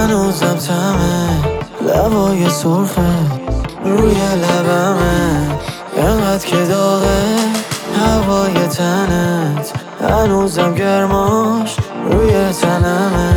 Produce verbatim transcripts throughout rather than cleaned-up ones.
هنوزم تمه لبای سرخه روی لبمه، انقدر که داغه هوای تنت، هنوزم گرماش روی تنمه.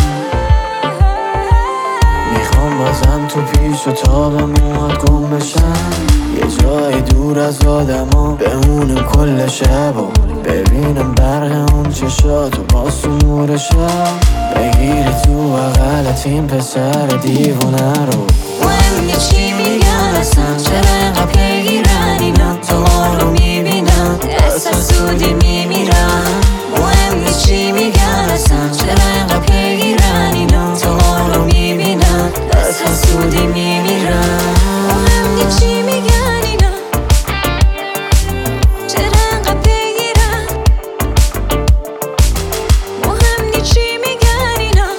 میخوام بازم تو پیش و تا به موهات گم بشم، یه جای دور از آدما بمونم کل شب و ببینم برق اون چشاتو باز تو نور شب، بگیری تو بغلت این پسر دیوونه رو. مهم یه چی میگن اصلا، چرا اینقدر پیگیرن اینا، تو ما رو میبینن احساس سودی میمیرن. مهم یه چی میگن اصلا، چرا اینقدر پیگیرن اینا، تو ما رو میبینن احساس سودی میمیرن. مهم یه چی میگن اینا، چرا اینقدر پیگیرن. مهم یه چی میگن اینا،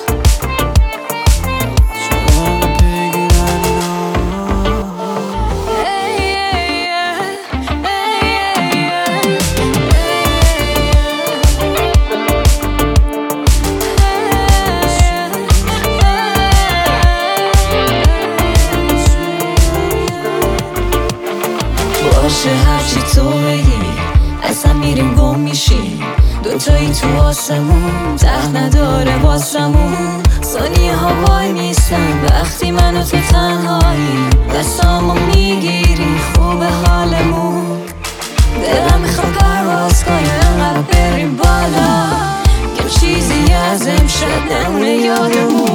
باشه هرچی تو بگی اصلا میریم گم میشیم، دوتایی تو آسمون ته نداره واسمون. ثانیه ها وای میستن وقتی من و تو تنهایی، دستامو میگیری خوب حالمون. دلم میخواد پرواز کنه انقدر بریم بالا، که چیزی از امشب نمونه یادمون.